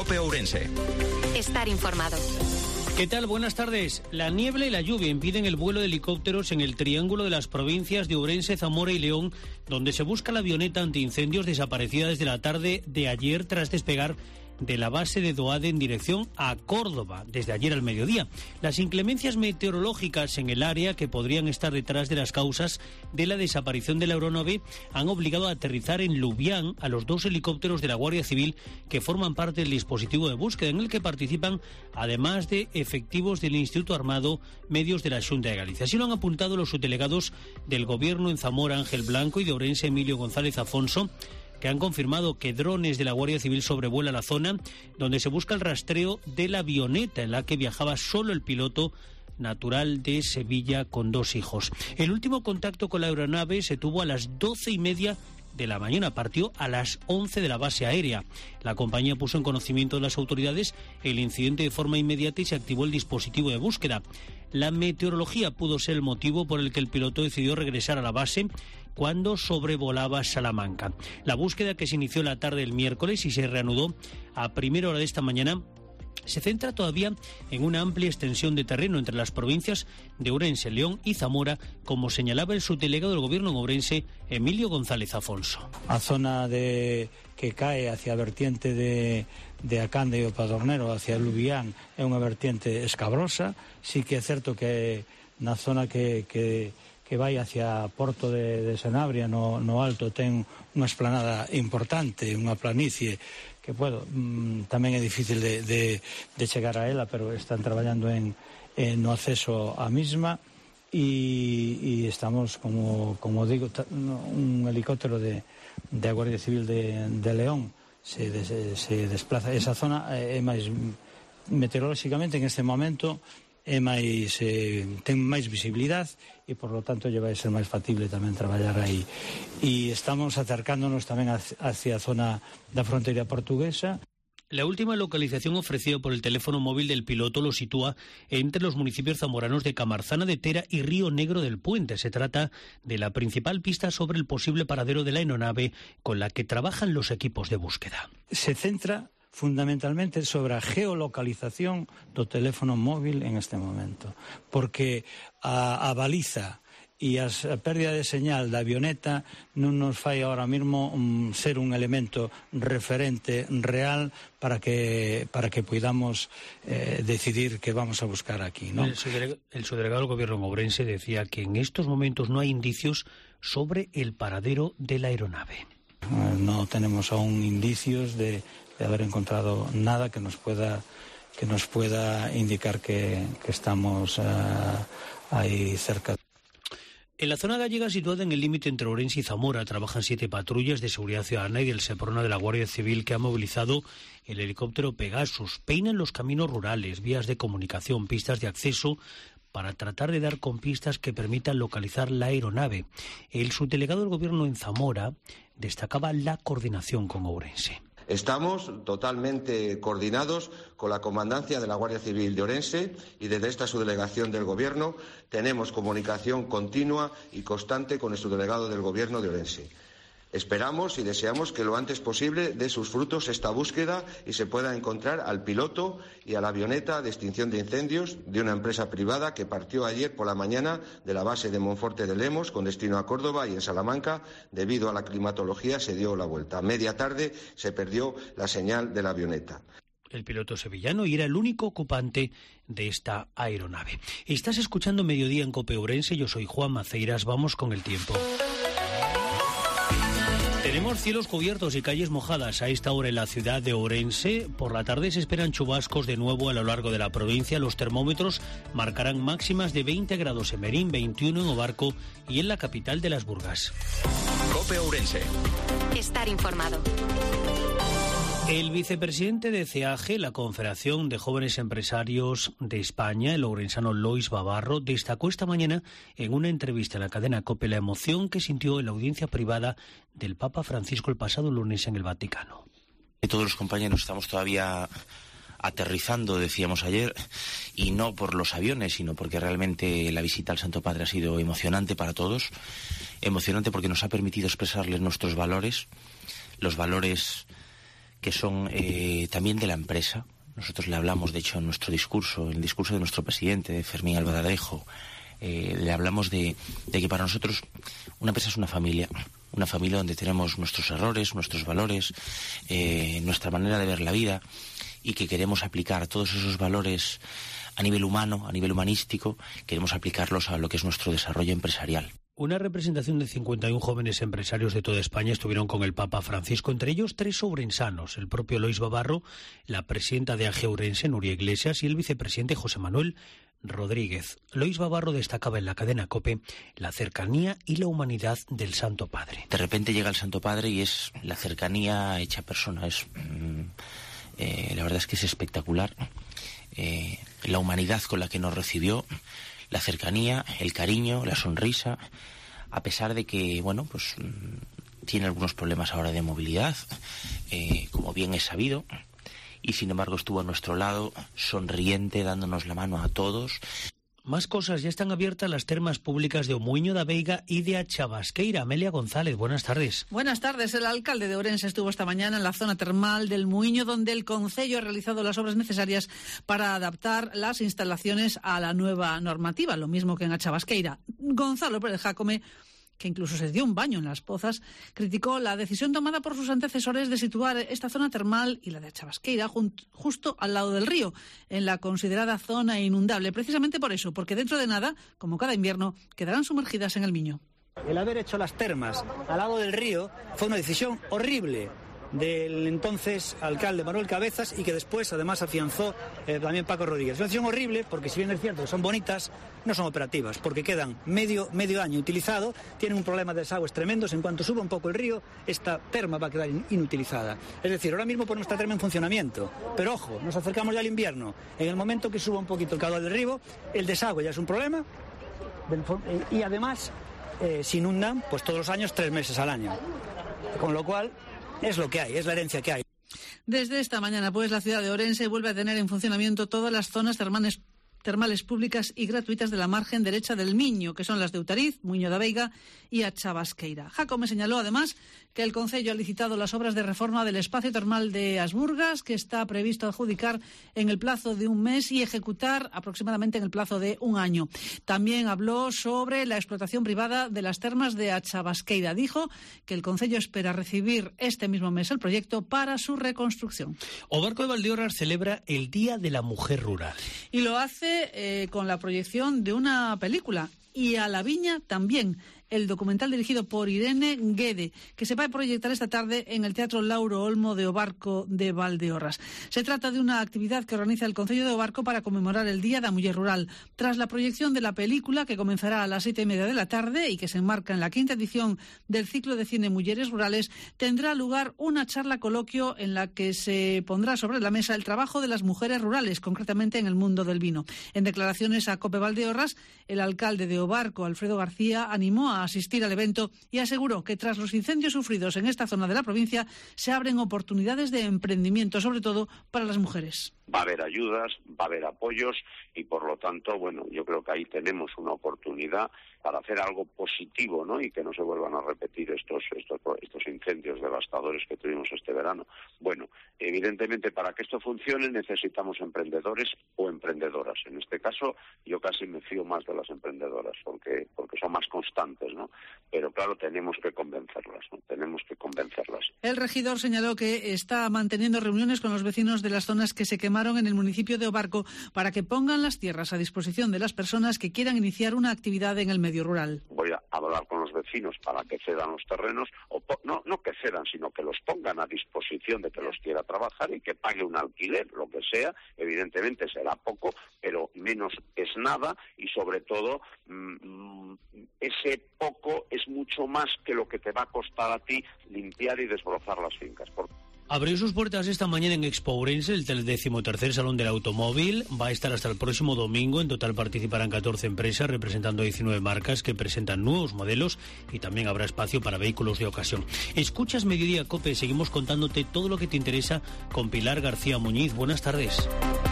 COPE Ourense. Estar informado. ¿Qué tal? Buenas tardes. La niebla y la lluvia impiden el vuelo de helicópteros en el triángulo de las provincias de Ourense, Zamora y León, donde se busca la avioneta antiincendios desaparecida desde la tarde de ayer tras despegar de la base de Doade en dirección a Córdoba, desde ayer al mediodía. Las inclemencias meteorológicas en el área, que podrían estar detrás de las causas de la desaparición de la aeronave, han obligado a aterrizar en Lubián a los 2 helicópteros de la Guardia Civil que forman parte del dispositivo de búsqueda, en el que participan, además de efectivos del Instituto Armado, medios de la Xunta de Galicia. Así lo han apuntado los subdelegados del Gobierno en Zamora, Ángel Blanco, y de Ourense, Emilio González Afonso, que han confirmado que drones de la Guardia Civil sobrevuelan la zona donde se busca el rastreo de la avioneta en la que viajaba solo el piloto, natural de Sevilla, con 2 hijos. El último contacto con la aeronave se tuvo a las 12:30 de la mañana, partió a las 11 de la base aérea. La compañía puso en conocimiento de las autoridades el incidente de forma inmediata y se activó el dispositivo de búsqueda. La meteorología pudo ser el motivo por el que el piloto decidió regresar a la base cuando sobrevolaba Salamanca. La búsqueda, que se inició la tarde del miércoles y se reanudó a primera hora de esta mañana, se centra todavía en una amplia extensión de terreno entre las provincias de Ourense, León y Zamora, como señalaba el subdelegado del Gobierno en Ourense, Emilio González Afonso. A zona que cae hacia a vertiente de Acande e o Padornero, hacia Lubián, é unha vertiente escabrosa. Sí que é certo que na zona que vai hacia Porto de Sanabria, no alto, ten unha esplanada importante, unha planicie que tamén é difícil de chegar a ela, pero están traballando no acceso á misma, e estamos, como digo, un helicóptero de Guardia Civil de León se desplaza. Esa zona é máis, meteorolóxicamente, en este momento, ten máis visibilidade e, por lo tanto, vai ser máis factible tamén traballar aí. E estamos acercándonos tamén hacia a zona da fronteira portuguesa. La última localización ofrecida por el teléfono móvil del piloto lo sitúa entre los municipios zamoranos de Camarzana de Tera y Río Negro del Puente. Se trata de la principal pista sobre el posible paradero de la aeronave con la que trabajan los equipos de búsqueda. Se centra fundamentalmente sobre a geolocalización do teléfono móvil en este momento, porque a baliza e a pérdida de señal da avioneta non nos fai ahora mesmo ser un elemento referente real para que podamos decidir que vamos a buscar aquí, ¿no? El subdelegado del Gobierno en Ourense decía que en estos momentos no hay indicios sobre el paradero de la aeronave. No tenemos aún indicios de haber encontrado nada que nos pueda indicar que estamos ahí cerca. En la zona gallega, situada en el límite entre Ourense y Zamora, trabajan 7 patrullas de seguridad ciudadana y del Seprona de la Guardia Civil, que ha movilizado el helicóptero Pegasus. Peinan los caminos rurales, vías de comunicación, pistas de acceso, para tratar de dar con pistas que permitan localizar la aeronave. El subdelegado del Gobierno en Zamora destacaba la coordinación con Ourense. Estamos totalmente coordinados con la Comandancia de la Guardia Civil de Ourense y desde esta subdelegación del Gobierno tenemos comunicación continua y constante con el subdelegado del Gobierno de Ourense. Esperamos y deseamos que lo antes posible dé sus frutos esta búsqueda y se pueda encontrar al piloto y a la avioneta de extinción de incendios de una empresa privada que partió ayer por la mañana de la base de Monforte de Lemos con destino a Córdoba, y en Salamanca, debido a la climatología, se dio la vuelta. A media tarde se perdió la señal de la avioneta. El piloto sevillano, y era el único ocupante de esta aeronave. Estás escuchando Mediodía en COPE Ourense. Yo soy Juan Maceiras. Vamos con el tiempo. Tenemos cielos cubiertos y calles mojadas a esta hora en la ciudad de Ourense. Por la tarde se esperan chubascos de nuevo a lo largo de la provincia. Los termómetros marcarán máximas de 20 grados en Merín, 21 en Obarco y en la capital de Las Burgas. COPE Ourense. Estar informado. El vicepresidente de CEAGE, la Confederación de Jóvenes Empresarios de España, el ourensano Lois Babarro, destacó esta mañana en una entrevista a la cadena COPE la emoción que sintió en la audiencia privada del Papa Francisco el pasado lunes en el Vaticano. Todos los compañeros estamos todavía aterrizando, decíamos ayer, y no por los aviones, sino porque realmente la visita al Santo Padre ha sido emocionante para todos, emocionante porque nos ha permitido expresarles nuestros valores, los valores que son también de la empresa. Nosotros le hablamos, de hecho, en nuestro discurso, en el discurso de nuestro presidente, de Fermín Albaladejo, le hablamos de que para nosotros una empresa es una familia donde tenemos nuestros errores, nuestros valores, nuestra manera de ver la vida, y que queremos aplicar todos esos valores a nivel humano, a nivel humanístico, queremos aplicarlos a lo que es nuestro desarrollo empresarial. Una representación de 51 jóvenes empresarios de toda España estuvieron con el Papa Francisco, entre ellos 3 ourensanos, el propio Lois Babarro, la presidenta de AG Ourense, Nuria Iglesias, y el vicepresidente José Manuel Rodríguez. Lois Babarro destacaba en la cadena COPE la cercanía y la humanidad del Santo Padre. De repente llega el Santo Padre y es la cercanía hecha persona. La verdad es que es espectacular. La humanidad con la que nos recibió, la cercanía, el cariño, la sonrisa, a pesar de que, tiene algunos problemas ahora de movilidad, como bien es sabido, y sin embargo estuvo a nuestro lado, sonriente, dándonos la mano a todos. Más cosas, ya están abiertas las termas públicas de Omuiño da Veiga y de Achabasqueira. Amelia González, buenas tardes. Buenas tardes. El alcalde de Ourense estuvo esta mañana en la zona termal del Muiño, donde el concello ha realizado las obras necesarias para adaptar las instalaciones a la nueva normativa, lo mismo que en Achabasqueira. Gonzalo Pérez Jácome, que incluso se dio un baño en las pozas, criticó la decisión tomada por sus antecesores de situar esta zona termal y la de Achabasqueira justo al lado del río, en la considerada zona inundable. Precisamente por eso, porque dentro de nada, como cada invierno, quedarán sumergidas en el Miño. El haber hecho las termas al lado del río fue una decisión horrible del entonces alcalde Manuel Cabezas, y que después además afianzó también Paco Rodríguez. Es una decisión horrible porque, si bien es cierto que son bonitas, no son operativas, porque quedan medio año utilizado, tienen un problema de desagües tremendos. En cuanto suba un poco el río, esta terma va a quedar inutilizada. Es decir, ahora mismo ponemos esta terma en funcionamiento, pero ojo, nos acercamos ya al invierno. En el momento que suba un poquito el caudal del río, el desagüe ya es un problema, y además se inundan pues todos los años 3 meses al año, con lo cual es lo que hay, es la herencia que hay. Desde esta mañana, pues, la ciudad de Ourense vuelve a tener en funcionamiento todas las zonas termales públicas y gratuitas de la margen derecha del Miño, que son las de Utariz, Muiño da Veiga y Achabasqueira. Jácome señaló además que el concello ha licitado las obras de reforma del espacio termal de Asburgas, que está previsto adjudicar en el plazo de 1 mes y ejecutar aproximadamente en el plazo de 1 año. También habló sobre la explotación privada de las termas de Achabasqueira. Dijo que el concello espera recibir este mismo mes el proyecto para su reconstrucción. O Barco de Valdeorras celebra el Día de la Mujer Rural. Y lo hace con la proyección de una película, y a la Viña también. El documental dirigido por Irene Guede, que se va a proyectar esta tarde en el Teatro Lauro Olmo de Obarco de Valdeorras. Se trata de una actividad que organiza el Concello de Obarco para conmemorar el Día da Muller Rural. Tras la proyección de la película, que comenzará a las 7:30 de la tarde y que se enmarca en la 5ª edición del ciclo de cine Mujeres Rurales, tendrá lugar una charla coloquio en la que se pondrá sobre la mesa el trabajo de las mujeres rurales, concretamente en el mundo del vino. En declaraciones a COPE Valdeorras, el alcalde de Obarco, Alfredo García, animó a asistir al evento y aseguró que tras los incendios sufridos en esta zona de la provincia se abren oportunidades de emprendimiento, sobre todo para las mujeres. Va a haber ayudas, va a haber apoyos y, por lo tanto, yo creo que ahí tenemos una oportunidad para hacer algo positivo, ¿no? Y que no se vuelvan a repetir estos incendios devastadores que tuvimos este verano. Evidentemente, para que esto funcione necesitamos emprendedores o emprendedoras. En este caso, yo casi me fío más de las emprendedoras porque son más constantes, ¿no? Pero claro, tenemos que convencerlas, ¿no? El regidor señaló que está manteniendo reuniones con los vecinos de las zonas que se quemaron en el municipio de Obarco para que pongan las tierras a disposición de las personas que quieran iniciar una actividad en el medio rural. Voy a hablar con los vecinos para que cedan los terrenos, no que cedan, sino que los pongan a disposición de que los quiera trabajar y que pague un alquiler, lo que sea. Evidentemente será poco, pero menos es nada, y sobre todo ese poco es mucho más que lo que te va a costar a ti limpiar y desbrozar las fincas. Abrió sus puertas esta mañana en Expo Ourense el 13º Salón del Automóvil. Va a estar hasta el próximo domingo. En total participarán 14 empresas representando 19 marcas que presentan nuevos modelos, y también habrá espacio para vehículos de ocasión. Escuchas Mediodía COPE, seguimos contándote todo lo que te interesa con Pilar García Muñiz. Buenas tardes.